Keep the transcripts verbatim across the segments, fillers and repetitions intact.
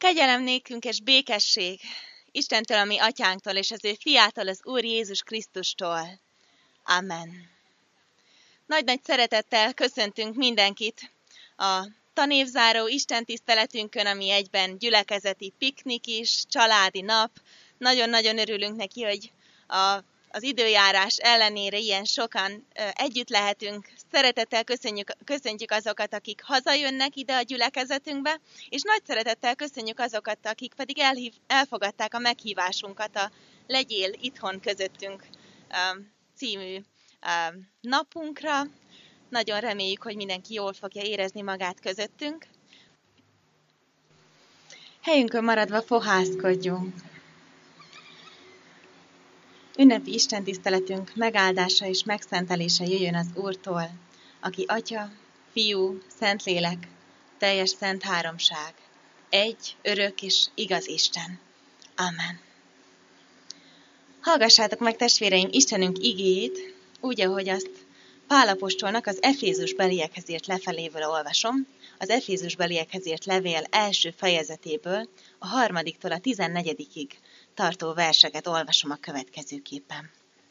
Kegyelem nékünk és békesség Istentől, a mi atyánktól, és az ő fiától, az Úr Jézus Krisztustól. Amen. Nagy-nagy szeretettel köszöntünk mindenkit a tanévzáró istentiszteletünkön, ami egyben gyülekezeti piknik is, családi nap. Nagyon-nagyon örülünk neki, hogy a az időjárás ellenére ilyen sokan együtt lehetünk. Szeretettel köszönjük, köszöntjük azokat, akik hazajönnek ide a gyülekezetünkbe, és nagy szeretettel köszönjük azokat, akik pedig elhív, elfogadták a meghívásunkat a Legyél itthon közöttünk című napunkra. Nagyon reméljük, hogy mindenki jól fogja érezni magát közöttünk. Helyünkön maradva fohászkodjunk. Ünnepi istentiszteletünk megáldása és megszentelése jöjjön az Úrtól, aki Atya, Fiú, Szentlélek, teljes szent háromság, egy, örök és igaz Isten. Amen. Hallgassátok meg, testvéreim, Istenünk igéjét, úgy, ahogy azt Pál apostolnak az Efézusbeliekhez írt leveléből olvasom, az Efézusbeliekhez írt levél első fejezetéből, a harmadiktól a tizennegyedikig tartó verseket olvasom a következőképpen.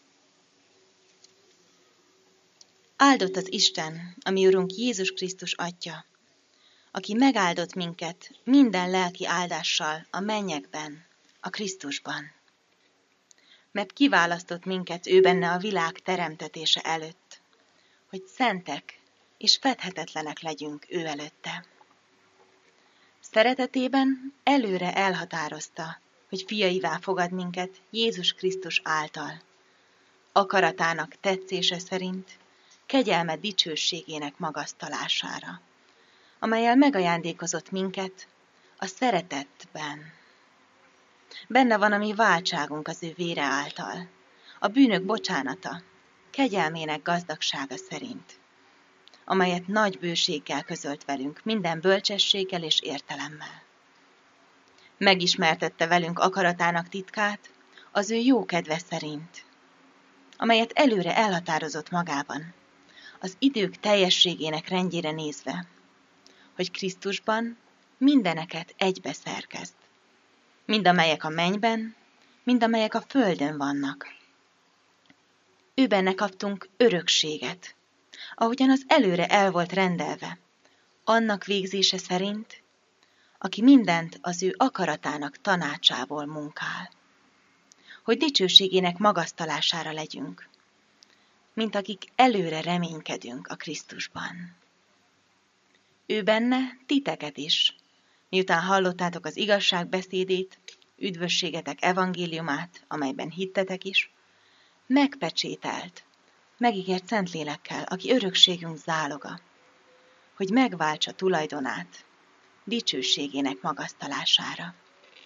Áldott az Isten, a mi Urunk Jézus Krisztus Atya, aki megáldott minket minden lelki áldással a mennyekben, a Krisztusban. Mert kiválasztott minket ő benne a világ teremtetése előtt, hogy szentek és fedhetetlenek legyünk ő előtte. Szeretetében előre elhatározta, hogy fiaivá fogad minket Jézus Krisztus által, akaratának tetszése szerint, kegyelme dicsőségének magasztalására, amellyel megajándékozott minket a szeretetben. Benne van a mi váltságunk az ő vére által, a bűnök bocsánata, kegyelmének gazdagsága szerint, amelyet nagy bőséggel közölt velünk, minden bölcsességgel és értelemmel. Megismertette velünk akaratának titkát az ő jó kedve szerint, amelyet előre elhatározott magában, az idők teljességének rendjére nézve, hogy Krisztusban mindeneket egybe szerkezt, mind amelyek a mennyben, mind amelyek a földön vannak. Ő benne kaptunk örökséget, ahogyan az előre el volt rendelve, annak végzése szerint, aki mindent az ő akaratának tanácsából munkál, hogy dicsőségének magasztalására legyünk, mint akik előre reménykedünk a Krisztusban. Ő benne titeket is, miután hallottátok az igazság beszédét, üdvösségetek evangéliumát, amelyben hittetek is, megpecsételt, megígért Szentlélekkel, aki örökségünk záloga, hogy megváltsa tulajdonát, dicsőségének magasztalására.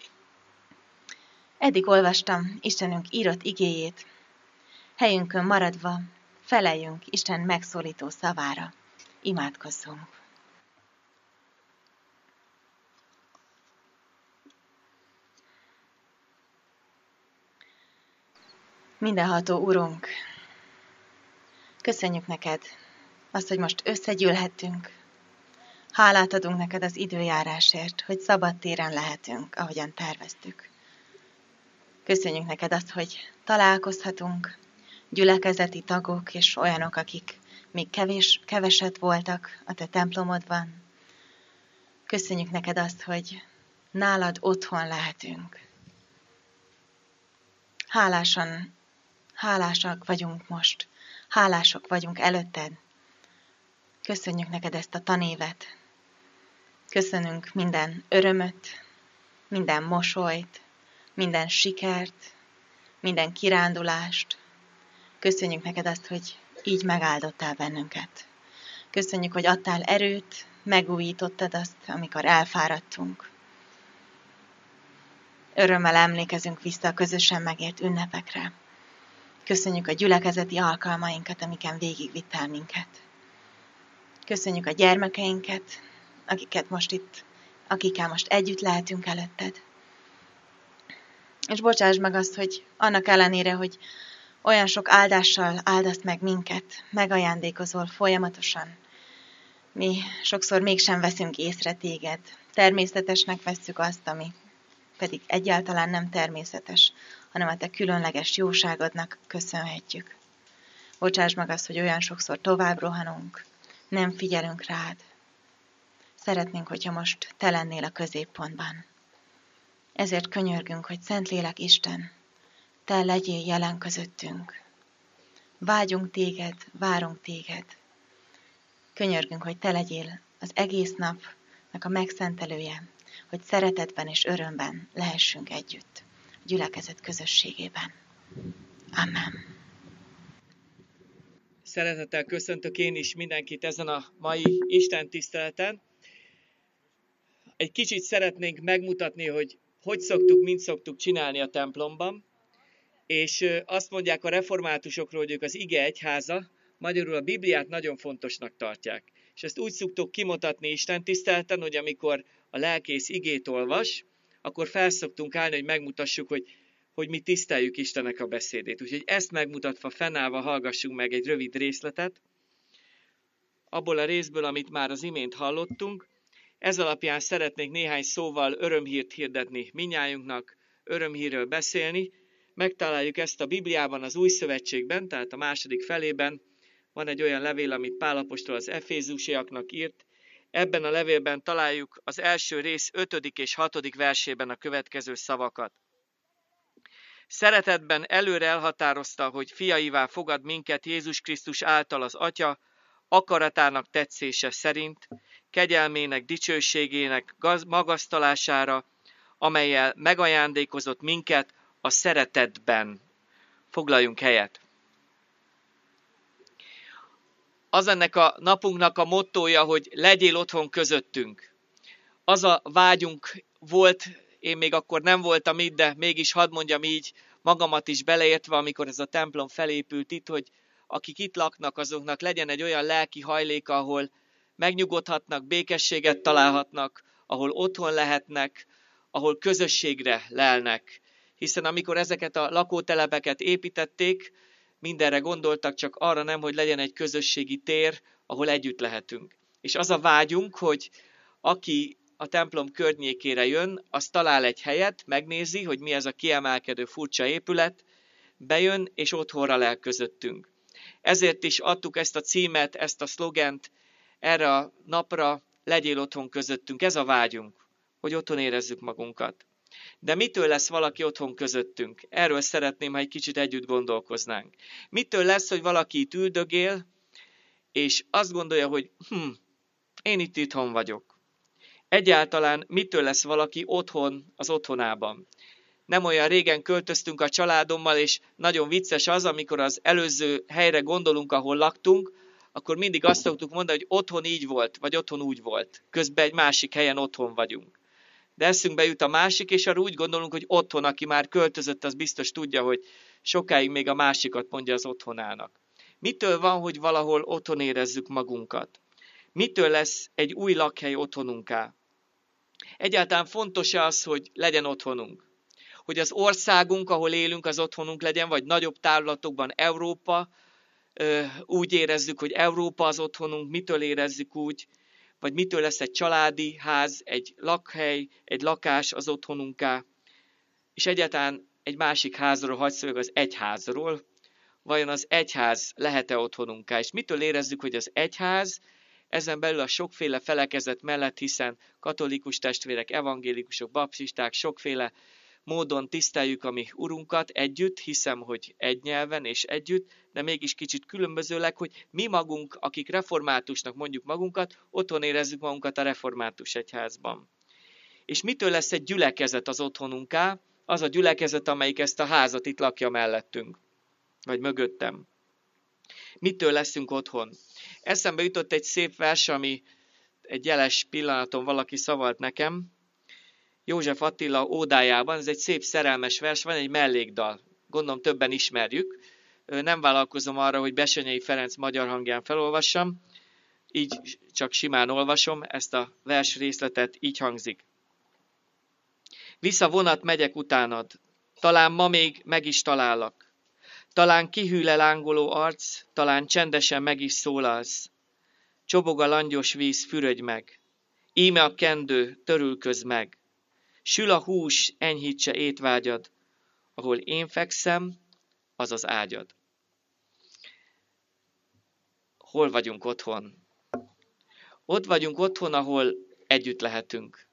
Eddig olvastam Istenünk írott igéjét, helyünkön maradva feleljünk Isten megszólító szavára, imádkozzunk. Mindenható Urunk, köszönjük neked azt, hogy most összegyűlhettünk. Hálát adunk neked az időjárásért, hogy szabad téren lehetünk, ahogyan terveztük. Köszönjük neked azt, hogy találkozhatunk, gyülekezeti tagok és olyanok, akik még kevés, keveset voltak a te templomodban. Köszönjük neked azt, hogy nálad otthon lehetünk. Hálásan, hálásak vagyunk most, hálások vagyunk előtted. Köszönjük neked ezt a tanévet. Köszönünk minden örömöt, minden mosolyt, minden sikert, minden kirándulást. Köszönjük neked azt, hogy így megáldottál bennünket. Köszönjük, hogy adtál erőt, megújítottad azt, amikor elfáradtunk. Örömmel emlékezünk vissza a közösen megért ünnepekre. Köszönjük a gyülekezeti alkalmainkat, amiken végigvittál minket. Köszönjük a gyermekeinket, akiket most itt, akikkel most együtt lehetünk előtted. És bocsáss meg azt, hogy annak ellenére, hogy olyan sok áldással áldasz meg minket, megajándékozol folyamatosan, Mi sokszor mégsem veszünk észre téged. Természetesnek vesszük azt, ami pedig egyáltalán nem természetes, hanem a te különleges jóságodnak köszönhetjük. Bocsáss meg azt, hogy olyan sokszor tovább rohanunk, nem figyelünk rád. Szeretnénk, hogyha most te lennél a középpontban. Ezért könyörgünk, hogy Szentlélek Isten, te legyél jelen közöttünk. Vágyunk téged, várunk téged. Könyörgünk, hogy te legyél az egész napnak a megszentelője, hogy szeretetben és örömben lehessünk együtt, a gyülekezet közösségében. Amen. Szeretettel köszöntök én is mindenkit ezen a mai Isten tiszteleten. Egy kicsit szeretnénk megmutatni, hogy hogy szoktuk, mint szoktuk csinálni a templomban, és azt mondják a reformátusokról, hogy ők az ige egyháza, magyarul a Bibliát nagyon fontosnak tartják. És ezt úgy szoktuk kimutatni Isten tiszteleten, hogy amikor a lelkész igét olvas, akkor felszoktunk állni, hogy megmutassuk, hogy, hogy mi tiszteljük Istennek a beszédét. Úgyhogy ezt megmutatva, fennállva hallgassunk meg egy rövid részletet, abból a részből, amit már az imént hallottunk. Ez alapján szeretnék néhány szóval örömhírt hirdetni minnyájunknak, örömhírről beszélni. Megtaláljuk ezt a Bibliában, az Új Szövetségben, tehát a második felében. Van egy olyan levél, amit Pál apostol az efézusiaknak írt. Ebben a levélben találjuk az első rész ötödik és hatodik versében a következő szavakat. Szeretetben előre elhatározta, hogy fiaivá fogad minket Jézus Krisztus által az Atya, akaratának tetszése szerint, kegyelmének, dicsőségének magasztalására, amellyel megajándékozott minket a szeretetben. Foglaljunk helyet. Az ennek a napunknak a mottója, hogy legyél otthon közöttünk. Az a vágyunk volt, én még akkor nem voltam itt, de mégis hadd mondjam így, magamat is beleértve, amikor ez a templom felépült itt, hogy akik itt laknak, azoknak legyen egy olyan lelki hajléka, ahol megnyugodhatnak, békességet találhatnak, ahol otthon lehetnek, ahol közösségre lelnek. Hiszen amikor ezeket a lakótelepeket építették, mindenre gondoltak, csak arra nem, hogy legyen egy közösségi tér, ahol együtt lehetünk. És az a vágyunk, hogy aki a templom környékére jön, az talál egy helyet, megnézi, hogy mi ez a kiemelkedő furcsa épület, bejön és otthonra lel közöttünk. Ezért is adtuk ezt a címet, ezt a szlogent erre a napra, legyél otthon közöttünk. Ez a vágyunk, hogy otthon érezzük magunkat. De mitől lesz valaki otthon közöttünk? Erről szeretném, ha egy kicsit együtt gondolkoznánk. Mitől lesz, hogy valaki itt üldögél, és azt gondolja, hogy hm, én itt itthon vagyok. Egyáltalán mitől lesz valaki otthon az otthonában? Nem olyan régen költöztünk a családommal, és nagyon vicces az, amikor az előző helyre gondolunk, ahol laktunk, akkor mindig azt szoktuk mondani, hogy otthon így volt, vagy otthon úgy volt. Közben egy másik helyen otthon vagyunk. De eszünkbe jut a másik, és arra úgy gondolunk, hogy otthon, aki már költözött, az biztos tudja, hogy sokáig még a másikat mondja az otthonának. Mitől van, hogy valahol otthon érezzük magunkat? Mitől lesz egy új lakhely otthonunká? Egyáltalán fontos-e az, hogy legyen otthonunk? Hogy az országunk, ahol élünk, az otthonunk legyen, vagy nagyobb távlatokban Európa, úgy érezzük, hogy Európa az otthonunk, mitől érezzük úgy, vagy mitől lesz egy családi ház, egy lakhely, egy lakás az otthonunká, és egyáltalán egy másik házról, hadd szóljak az egyházról, vajon az egyház lehet-e otthonunká, és mitől érezzük, hogy az egyház, ezen belül a sokféle felekezet mellett, hiszen katolikus testvérek, evangélikusok, baptisták, sokféle módon tiszteljük a mi Urunkat együtt, hiszem, hogy egy nyelven és együtt, de mégis kicsit különbözőleg, hogy mi magunk, akik reformátusnak mondjuk magunkat, otthon érezzük magunkat a református egyházban. És mitől lesz egy gyülekezet az otthonunká? Az a gyülekezet, amelyik ezt a házat itt lakja mellettünk, vagy mögöttem. Mitől leszünk otthon? Eszembe jutott egy szép vers, ami egy jeles pillanaton valaki szavalt nekem, József Attila ódájában, ez egy szép szerelmes vers, van egy mellékdal, gondolom többen ismerjük. Nem vállalkozom arra, hogy Bessenyei Ferenc magyar hangján felolvassam, így csak simán olvasom, ezt a vers részletet így hangzik. Vissza vonat megyek utánad, talán ma még meg is talállak. Talán kihűl el lángoló arc, talán csendesen meg is szólalsz. Csobog a langyos víz, fürödj meg. Íme a kendő, törülköz meg. Sül a hús, enyhítse étvágyad. Ahol én fekszem, az az ágyad. Hol vagyunk otthon? Ott vagyunk otthon, ahol együtt lehetünk.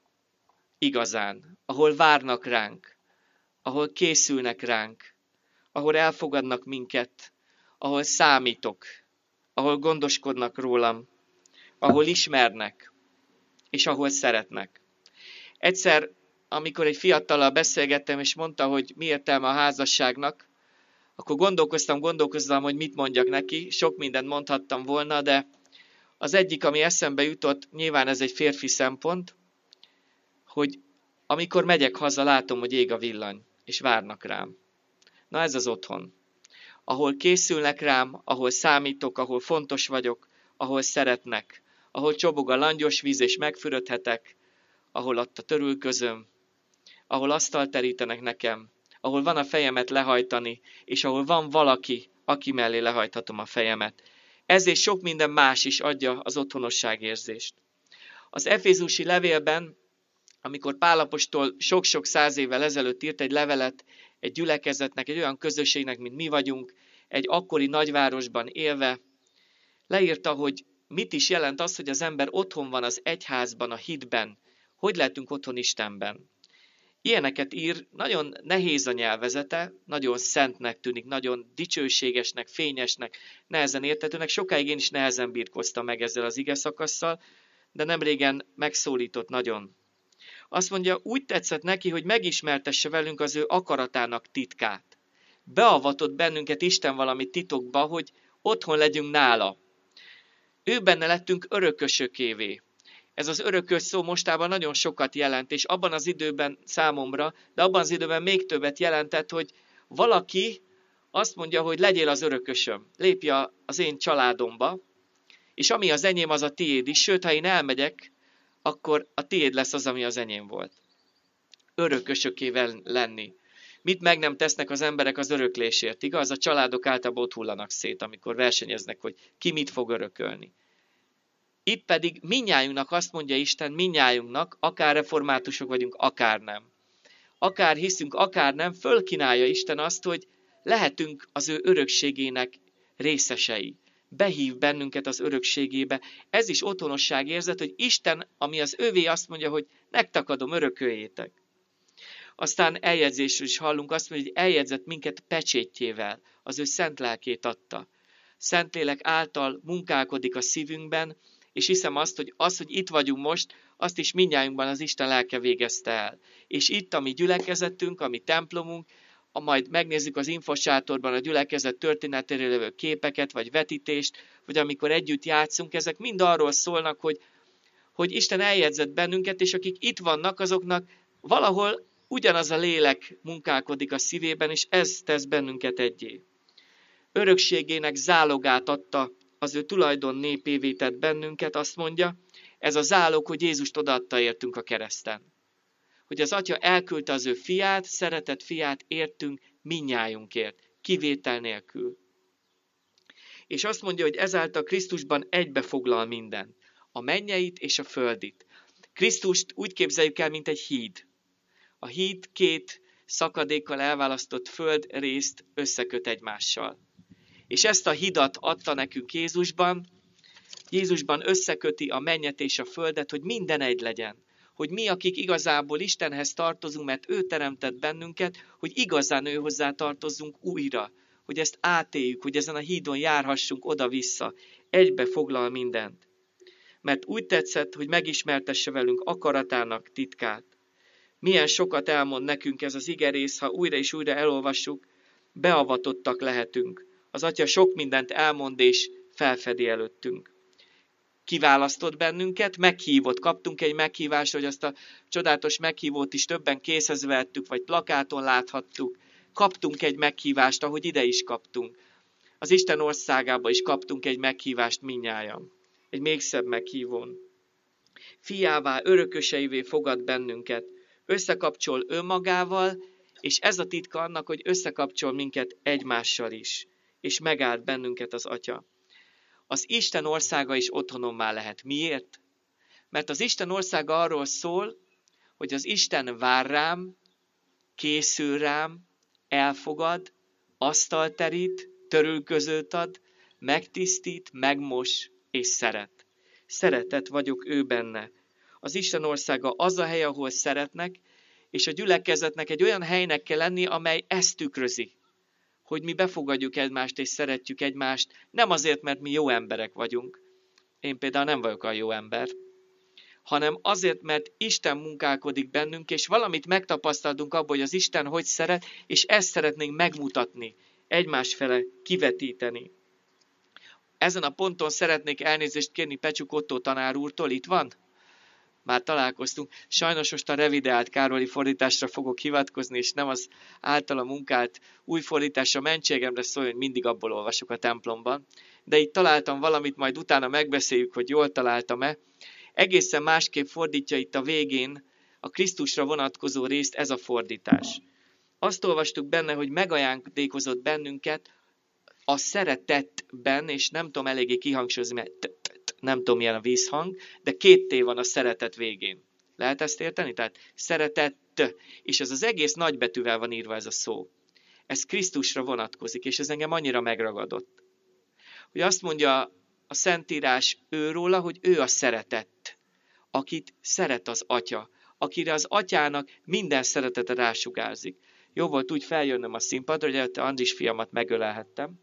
Igazán. Ahol várnak ránk. Ahol készülnek ránk. Ahol elfogadnak minket. Ahol számítok. Ahol gondoskodnak rólam. Ahol ismernek. És ahol szeretnek. Egyszer, amikor egy fiatallal beszélgettem, és mondta, hogy mi értelme a házasságnak, akkor gondolkoztam, gondolkoztam, hogy mit mondjak neki. Sok mindent mondhattam volna, de az egyik, ami eszembe jutott, nyilván ez egy férfi szempont, hogy amikor megyek haza, látom, hogy ég a villany, és várnak rám. Na ez az otthon. Ahol készülnek rám, ahol számítok, ahol fontos vagyok, ahol szeretnek, ahol csobog a langyos víz, és megfürödhetek, ahol ott a törülközöm, ahol asztalt terítenek nekem, ahol van a fejemet lehajtani, és ahol van valaki, aki mellé lehajthatom a fejemet. Ez és sok minden más is adja az otthonosságérzést. Az Efézusi levélben, amikor Pál apostol sok-sok száz évvel ezelőtt írt egy levelet egy gyülekezetnek, egy olyan közösségnek, mint mi vagyunk, egy akkori nagyvárosban élve, leírta, hogy mit is jelent az, hogy az ember otthon van az egyházban, a hitben, hogy lehetünk otthon Istenben. Ilyeneket ír, nagyon nehéz a nyelvezete, nagyon szentnek tűnik, nagyon dicsőségesnek, fényesnek, nehezen értetőnek. Sokáig én is nehezen birkoztam meg ezzel az igeszakasszal, de nem régen megszólított nagyon. Azt mondja, úgy tetszett neki, hogy megismertesse velünk az ő akaratának titkát. Beavatott bennünket Isten valami titokba, hogy otthon legyünk nála. Ő benne lettünk örökösökévé. Ez az örökös szó mostában nagyon sokat jelent, és abban az időben számomra, de abban az időben még többet jelentett, hogy valaki azt mondja, hogy legyél az örökösöm, lépj az én családomba, és ami az enyém, az a tiéd is, sőt, ha én elmegyek, akkor a tiéd lesz az, ami az enyém volt. Örökösökével lenni. Mit meg nem tesznek az emberek az öröklésért, igaz? A családok általában ott hullanak szét, amikor versenyeznek, hogy ki mit fog örökölni. Itt pedig mindnyájunknak azt mondja Isten, mindnyájunknak, akár reformátusok vagyunk, akár nem. Akár hiszünk, akár nem, fölkínálja Isten azt, hogy lehetünk az ő örökségének részesei. Behív bennünket az örökségébe. Ez is otthonosságérzet, hogy Isten, ami az övé, azt mondja, hogy nektek adom, örököljétek. Aztán eljegyzésről is hallunk, azt mondja, hogy eljegyzett minket pecsétjével, az ő szent lelkét adta. Szentlélek által munkálkodik a szívünkben, és hiszem azt, hogy az, hogy itt vagyunk most, azt is mindnyájunkban az Isten lelke végezte el. És itt a mi gyülekezetünk, a mi templomunk, a majd megnézzük az infosátorban a gyülekezet történetéről lévő képeket, vagy vetítést, vagy amikor együtt játszunk, ezek mind arról szólnak, hogy, hogy Isten eljegyzett bennünket, és akik itt vannak, azoknak valahol ugyanaz a lélek munkálkodik a szívében, és ez tesz bennünket egyé. Örökségének zálogát adta, az ő tulajdon népévé tett bennünket, azt mondja, ez a zálog, hogy Jézust odaadta értünk a kereszten. Hogy az Atya elküldte az ő fiát, szeretett fiát értünk mindnyájunkért, kivétel nélkül. És azt mondja, hogy ezáltal Krisztusban egybefoglal minden, a mennyeit és a földit. Krisztust úgy képzeljük el, mint egy híd. A híd két szakadékkal elválasztott földrészt összeköt egymással. És ezt a hidat adta nekünk Jézusban. Jézusban összeköti a mennyet és a földet, hogy minden egy legyen. Hogy mi, akik igazából Istenhez tartozunk, mert ő teremtett bennünket, hogy igazán ő hozzá tartozzunk újra. Hogy ezt átéljük, hogy ezen a hídon járhassunk oda-vissza. Egybe foglal mindent. Mert úgy tetszett, hogy megismertesse velünk akaratának titkát. Milyen sokat elmond nekünk ez az igerész, ha újra és újra elolvassuk, beavatottak lehetünk. Az Atya sok mindent elmond és felfedi előttünk. Kiválasztott bennünket, meghívott, kaptunk egy meghívást, hogy azt a csodálatos meghívót is többen készhez vettük, vagy plakáton láthattuk. Kaptunk egy meghívást, ahogy ide is kaptunk. Az Isten országába is kaptunk egy meghívást mindnyájan. Egy még szebb meghívón. Fiává, örököseivé fogad bennünket. Összekapcsol önmagával, és ez a titka annak, hogy összekapcsol minket egymással is. És megállt bennünket az Atya. az Isten országa is otthonommá lehet. Miért? Mert az Isten országa arról szól, hogy az Isten vár rám, készül rám, elfogad, asztalt terít, törülközőt ad, megtisztít, megmos és szeret. Szeretet vagyok ő benne. Az Isten országa az a hely, ahol szeretnek, és a gyülekezetnek egy olyan helynek kell lenni, amely ezt tükrözi. Hogy mi befogadjuk egymást és szeretjük egymást, nem azért, mert mi jó emberek vagyunk. Én például nem vagyok a jó ember. Hanem azért, mert Isten munkálkodik bennünk, és valamit megtapasztaltunk abból, hogy az Isten hogy szeret, és ezt szeretnénk megmutatni, egymás fele kivetíteni. Ezen a ponton szeretnék elnézést kérni Pecsuk Ottó tanár úrtól, itt van? Már találkoztunk. Sajnos most a revideált Károli fordításra fogok hivatkozni, és nem az általa munkált új fordításra, mentségemre szól, hogy mindig abból olvasok a templomban. De itt találtam valamit, majd utána megbeszéljük, hogy jól találtam-e. Egészen másképp fordítja itt a végén a Krisztusra vonatkozó részt ez a fordítás. Azt olvastuk benne, hogy megajándékozott bennünket a szeretetben, és nem tudom eléggé kihangsúlyozni, mert nem tudom milyen a vízhang, de két T van a szeretet végén. Lehet ezt érteni? Tehát szeretett, és ez az egész nagybetűvel van írva ez a szó. Ez Krisztusra vonatkozik, és ez engem annyira megragadott. Hogy azt mondja a Szentírás őróla, hogy ő a szeretett, akit szeret az Atya, akire az Atyának minden szeretete rásugárzik. Jó volt úgy feljönnöm a színpadra, hogy előtte Andris fiamat megölelhettem,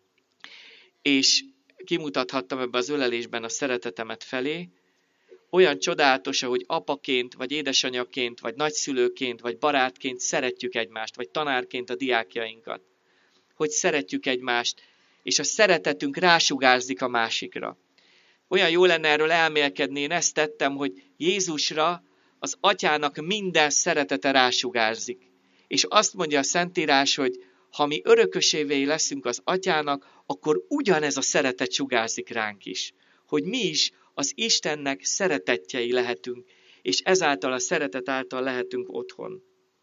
és kimutathattam ebbe az ölelésben a szeretetemet felé. Olyan csodálatos, hogy apaként, vagy édesanyaként, vagy nagyszülőként, vagy barátként szeretjük egymást, vagy tanárként a diákjainkat. Hogy szeretjük egymást, és a szeretetünk rásugárzik a másikra. Olyan jó lenne erről elmélkedni, én ezt tettem, hogy Jézusra az Atyának minden szeretete rásugárzik. És azt mondja a Szentírás, hogy ha mi örökösévé leszünk az Atyának, akkor ugyanez a szeretet sugárzik ránk is. Hogy mi is az Istennek szeretettjei lehetünk, és ezáltal a szeretet által lehetünk otthon.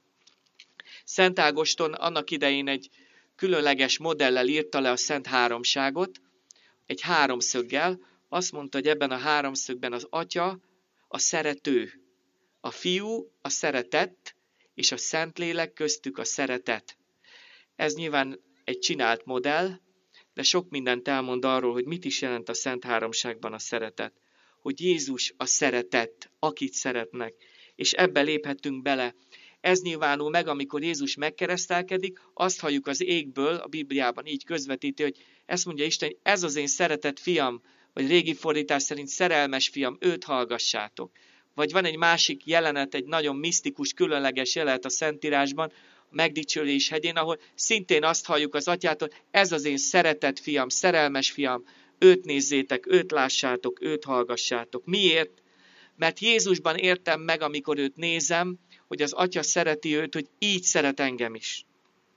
Szent Ágoston annak idején egy különleges modellel írta le a Szent Háromságot, egy háromszöggel. Azt mondta, hogy ebben a háromszögben az Atya a szerető, a Fiú a szeretett, és a Szentlélek köztük a szeretet. Ez nyilván egy csinált modell, de sok mindent elmond arról, hogy mit is jelent a Szent Háromságban a szeretet. Hogy Jézus a szeretett, akit szeretnek, és ebbe léphetünk bele. Ez nyilvánul meg, amikor Jézus megkeresztelkedik, azt halljuk az égből, a Bibliában így közvetíti, hogy ezt mondja Isten, hogy ez az én szeretett fiam, vagy régi fordítás szerint szerelmes fiam, őt hallgassátok. Vagy van egy másik jelenet, egy nagyon misztikus, különleges jelenet a Szentírásban, a Megdicsőlés hegyén, ahol szintén azt halljuk az Atyától, ez az én szeretett fiam, szerelmes fiam, őt nézzétek, őt lássátok, őt hallgassátok. Miért? Mert Jézusban értem meg, amikor őt nézem, hogy az Atya szereti őt, hogy így szeret engem is.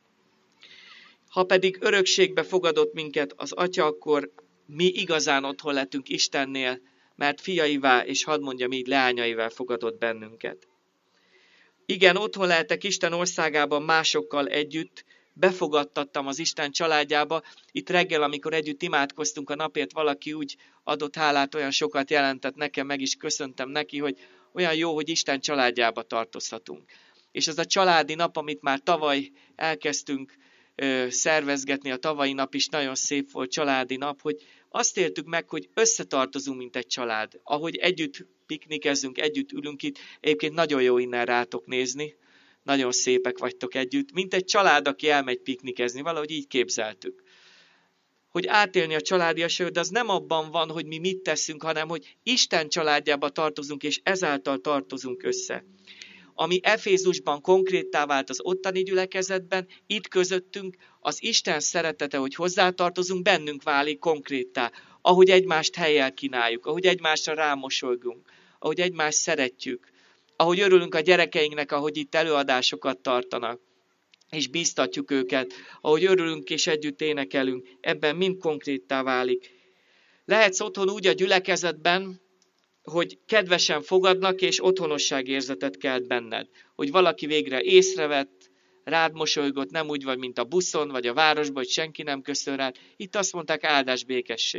Ha pedig örökségbe fogadott minket az Atya, akkor mi igazán otthon lettünk Istennél, mert fiaivá, és hadd mondjam így, leányaivá fogadott bennünket. Igen, otthon lehetek Isten országában másokkal együtt, befogadtattam az Isten családjába. Itt reggel, amikor együtt imádkoztunk a napért, valaki úgy adott hálát, olyan sokat jelentett nekem, meg is köszöntem neki, hogy olyan jó, hogy Isten családjába tartozhatunk. És az a családi nap, amit már tavaly elkezdtünk ö, szervezgetni, a tavalyi nap is nagyon szép volt, családi nap, hogy azt éltük meg, hogy összetartozunk, mint egy család. Ahogy együtt piknikezzünk, együtt ülünk itt, egyébként nagyon jó innen rátok nézni, nagyon szépek vagytok együtt, mint egy család, aki elmegy piknikezni, valahogy így képzeltük. Hogy átélni a családiasságot, de az nem abban van, hogy mi mit teszünk, hanem hogy Isten családjába tartozunk, és ezáltal tartozunk össze. Ami Efézusban konkréttá vált az ottani gyülekezetben, itt közöttünk az Isten szeretete, hogy hozzátartozunk, bennünk válik konkréttá, ahogy egymást helyjel kínáljuk, ahogy egymásra rámosolygunk, ahogy egymást szeretjük, ahogy örülünk a gyerekeinknek, ahogy itt előadásokat tartanak, és bíztatjuk őket, ahogy örülünk és együtt énekelünk, ebben mind konkréttá válik. Lehetsz otthon úgy a gyülekezetben, hogy kedvesen fogadnak, és otthonosságérzetet kelt benned. Hogy valaki végre észrevett, rád mosolygott, nem úgy vagy, mint a buszon, vagy a városban, hogy senki nem köszön rád. Itt azt mondták, áldás, békesség.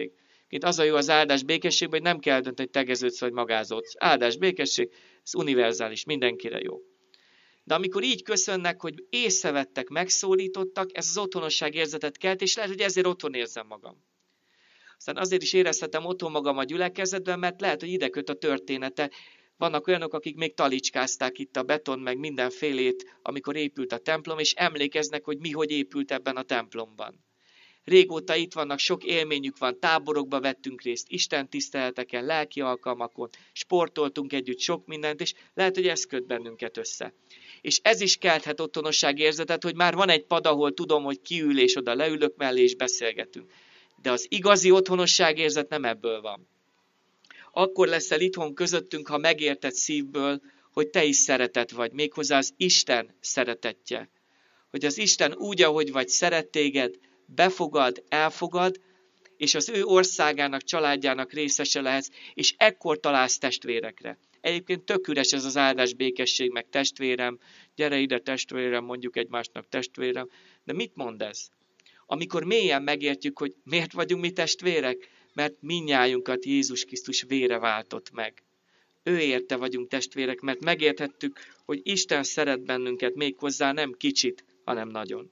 Itt az a jó az áldás békességben, hogy nem kell dönteni, hogy tegeződsz vagy magázódsz. Áldás békesség, ez univerzális, mindenkire jó. De amikor így köszönnek, hogy észrevettek, megszólítottak, ez az otthonosság érzetet kelt, és lehet, hogy ezért otthon érzem magam. Aztán azért is érezhetem otthon magam a gyülekezetben, mert lehet, hogy ide köt a története. Vannak olyanok, akik még talicskázták itt a beton, meg mindenfélét, amikor épült a templom, és emlékeznek, hogy mi hogy épült ebben a templomban. Régóta itt vannak, sok élményük van, táborokba vettünk részt, Isten tiszteleteken, lelki alkalmakon, sportoltunk együtt sok mindent, és lehet, hogy ez köt bennünket össze. És ez is kelthet otthonosság érzetet, hogy már van egy pad, ahol tudom, hogy kiül, és oda leülök mellé, és beszélgetünk. De az igazi otthonosság érzet nem ebből van. Akkor leszel itthon közöttünk, ha megérted szívből, hogy te is szeretet vagy, méghozzá az Isten szeretetje. Hogy az Isten úgy, ahogy vagy, szeret téged, befogad, elfogad, és az ő országának, családjának részese lehetsz, és ekkor találsz testvérekre. Egyébként tök üres ez az áldás békesség, meg testvérem, gyere ide testvérem, mondjuk egymásnak testvérem. De mit mond ez? Amikor mélyen megértjük, hogy miért vagyunk mi testvérek? Mert mindnyájunkat Jézus Krisztus vére váltott meg. Ő érte vagyunk testvérek, mert megérthettük, hogy Isten szeret bennünket méghozzá nem kicsit, hanem nagyon.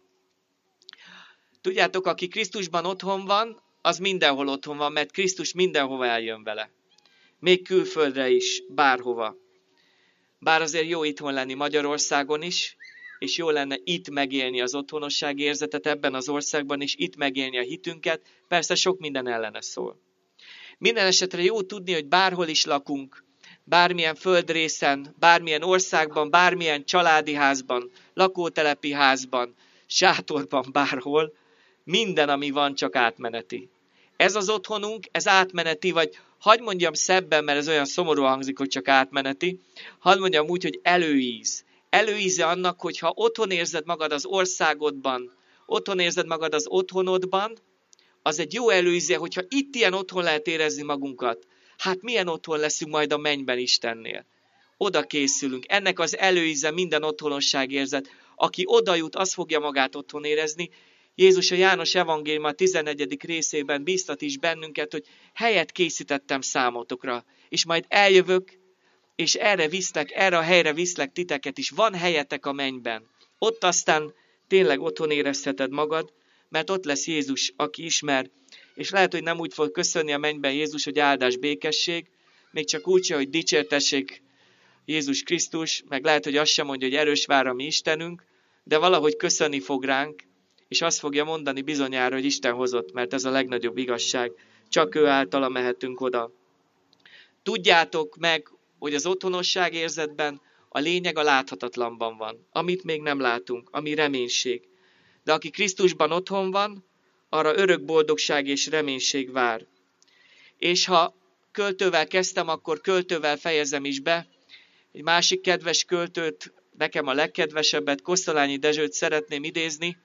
Tudjátok, aki Krisztusban otthon van, az mindenhol otthon van, mert Krisztus mindenhova eljön vele. Még külföldre is, bárhova. Bár azért jó itthon lenni Magyarországon is, és jó lenne itt megélni az otthonosság érzetet ebben az országban, és itt megélni a hitünket, persze sok minden ellene szól. Minden esetre jó tudni, hogy bárhol is lakunk, bármilyen földrészen, bármilyen országban, bármilyen családi házban, lakótelepi házban, sátorban, bárhol, minden, ami van, csak átmeneti. Ez az otthonunk, ez átmeneti, vagy hadd mondjam szebben, mert ez olyan szomorú hangzik, hogy csak átmeneti, hadd mondjam úgy, hogy előíz. Előíze annak, hogyha otthon érzed magad az országodban, otthon érzed magad az otthonodban, az egy jó előíze, hogyha itt ilyen otthon lehet érezni magunkat, hát milyen otthon leszünk majd a mennyben Istennél. Oda készülünk. Ennek az előíze minden otthonosság érzet. Aki oda jut, az fogja magát otthon érezni. Jézus a János evangélium a tizennegyedik részében bíztat is bennünket, hogy helyet készítettem számotokra, és majd eljövök, és erre viszlek, erre a helyre viszlek titeket is. Van helyetek a mennyben. Ott aztán tényleg otthon érezheted magad, mert ott lesz Jézus, aki ismer, és lehet, hogy nem úgy fog köszönni a mennyben Jézus, hogy áldás, békesség, még csak úgy, hogy dicsértessék Jézus Krisztus, meg lehet, hogy azt sem mondja, hogy erős vár a mi Istenünk, de valahogy köszönni fog ránk, és azt fogja mondani bizonyára, hogy Isten hozott, mert ez a legnagyobb igazság. Csak ő általa mehetünk oda. Tudjátok meg, hogy az otthonosság érzetben a lényeg a láthatatlanban van, amit még nem látunk, ami reménység. De aki Krisztusban otthon van, arra örök boldogság és reménység vár. És ha költővel kezdtem, akkor költővel fejezem is be. Egy másik kedves költőt, nekem a legkedvesebbet, Kosztolányi Dezsőt szeretném idézni,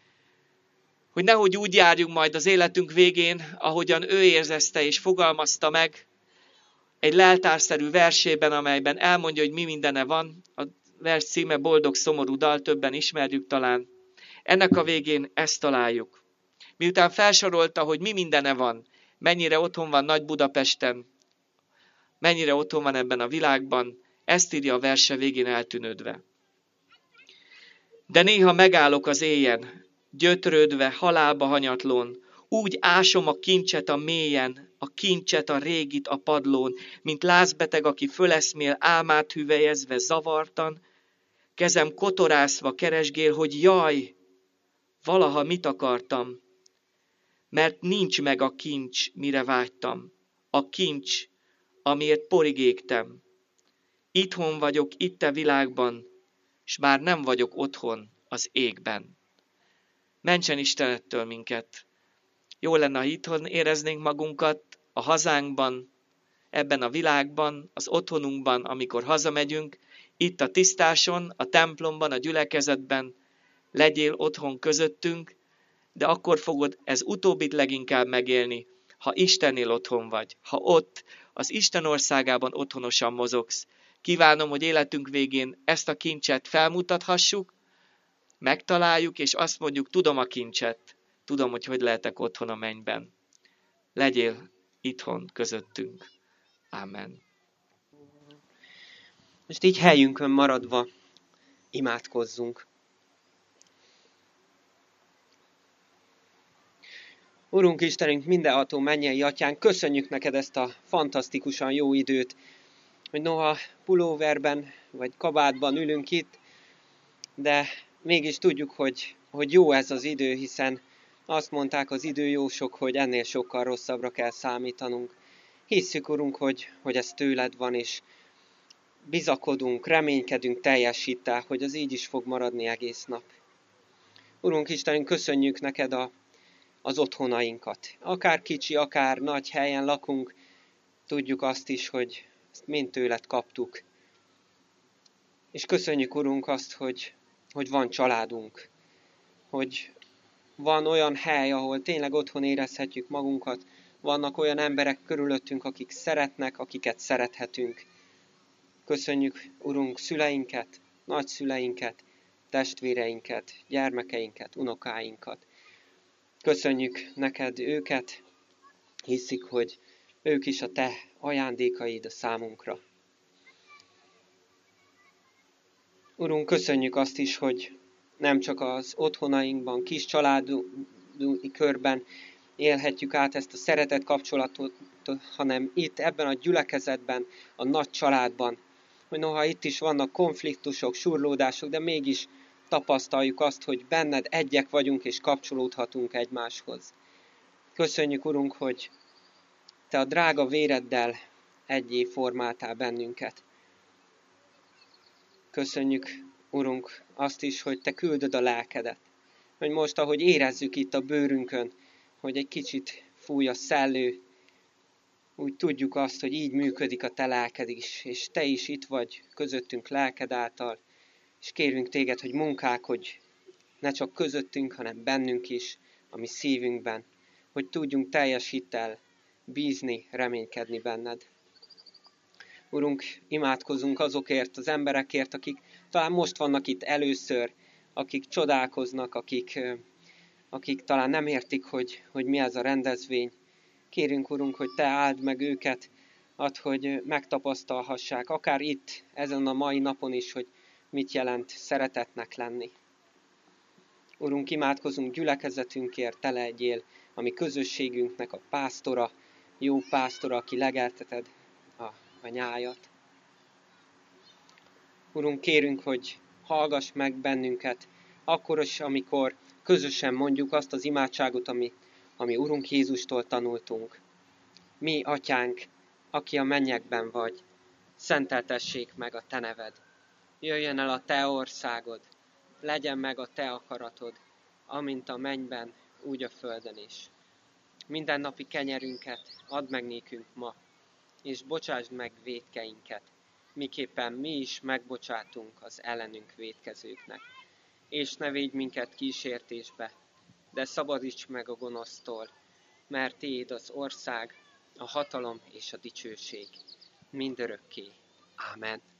hogy nehogy úgy járjunk majd az életünk végén, ahogyan ő érzezte és fogalmazta meg, egy leltárszerű versében, amelyben elmondja, hogy mi mindene van. A vers címe Boldog szomorú dal, többen ismerjük talán. Ennek a végén ezt találjuk. Miután felsorolta, hogy mi mindene van, mennyire otthon van Nagy Budapesten, mennyire otthon van ebben a világban, ezt írja a verse végén eltűnődve. De néha megállok az éjjen, gyötrődve, halálba hanyatlón, úgy ásom a kincset a mélyen, a kincset a régit a padlón, mint lázbeteg, aki föleszmél, álmát hüvelyezve, zavartan, kezem kotorászva keresgél, hogy jaj, valaha mit akartam, mert nincs meg a kincs, mire vágytam, a kincs, amiért porig égtem. Itthon vagyok itt a világban, s már nem vagyok otthon az égben. Mentsen Isten ettől minket! Jó lenne, ha itthon éreznénk magunkat, a hazánkban, ebben a világban, az otthonunkban, amikor hazamegyünk, itt a tisztáson, a templomban, a gyülekezetben, legyél otthon közöttünk, de akkor fogod ez utóbbit leginkább megélni, ha Istennél otthon vagy, ha ott, az Isten országában otthonosan mozogsz. Kívánom, hogy életünk végén ezt a kincset felmutathassuk, megtaláljuk, és azt mondjuk, tudom a kincset, tudom, hogy hogy lehetek otthon a mennyben. Legyél itthon közöttünk. Amen. Most így helyünkön maradva imádkozzunk. Urunk Istenünk, mindenható mennyei Atyánk, köszönjük neked ezt a fantasztikusan jó időt, hogy noha pulóverben vagy kabátban ülünk itt, de mégis tudjuk, hogy, hogy jó ez az idő, hiszen azt mondták az időjósok, hogy ennél sokkal rosszabbra kell számítanunk. Hisszük, Urunk, hogy, hogy ez tőled van, és bizakodunk, reménykedünk, teljesíttál, hogy az így is fog maradni egész nap. Urunk Istenünk, köszönjük neked a, az otthonainkat. Akár kicsi, akár nagy helyen lakunk, tudjuk azt is, hogy ezt mind tőled kaptuk. És köszönjük, Urunk, azt, hogy, hogy van családunk, hogy van olyan hely, ahol tényleg otthon érezhetjük magunkat, vannak olyan emberek körülöttünk, akik szeretnek, akiket szerethetünk. Köszönjük, Urunk, szüleinket, nagyszüleinket, testvéreinket, gyermekeinket, unokáinkat. Köszönjük neked őket, hiszik, hogy ők is a te ajándékaid a számunkra. Urunk, köszönjük azt is, hogy nem csak az otthonainkban, kis családi körben élhetjük át ezt a szeretet kapcsolatot, hanem itt, ebben a gyülekezetben, a nagy családban, hogy noha itt is vannak konfliktusok, surlódások, de mégis tapasztaljuk azt, hogy benned egyek vagyunk és kapcsolódhatunk egymáshoz. Köszönjük, Urunk, hogy te a drága véreddel egyé formáltál bennünket. Köszönjük, Urunk, azt is, hogy te küldöd a lelkedet. Hogy most, ahogy érezzük itt a bőrünkön, hogy egy kicsit fúj a szellő, úgy tudjuk azt, hogy így működik a te lelked is, és te is itt vagy közöttünk lelked által, és kérünk téged, hogy munkálkodj ne csak közöttünk, hanem bennünk is, a mi szívünkben, hogy tudjunk teljes hittel bízni, reménykedni benned. Urunk, imádkozunk azokért az emberekért, akik talán most vannak itt először, akik csodálkoznak, akik, akik talán nem értik, hogy, hogy mi ez a rendezvény. Kérünk, Urunk, hogy te áld meg őket, add, hogy megtapasztalhassák, akár itt, ezen a mai napon is, hogy mit jelent szeretetnek lenni. Urunk, imádkozunk gyülekezetünkért, te legyél a mi közösségünknek a pásztora, jó pásztora, aki legelteted a, a nyájat. Urunk, kérünk, hogy hallgass meg bennünket, akkor is, amikor közösen mondjuk azt az imádságot, ami, ami Urunk Jézustól tanultunk. Mi, Atyánk, aki a mennyekben vagy, szenteltessék meg a te neved. Jöjjön el a te országod, legyen meg a te akaratod, amint a mennyben, úgy a földön is. Mindennapi kenyerünket add meg nékünk ma, és bocsásd meg vétkeinket, miképpen mi is megbocsátunk az ellenünk vétkezőknek. És ne védj minket kísértésbe, de szabadíts meg a gonosztól, mert tiéd az ország, a hatalom és a dicsőség mindörökké. Ámen.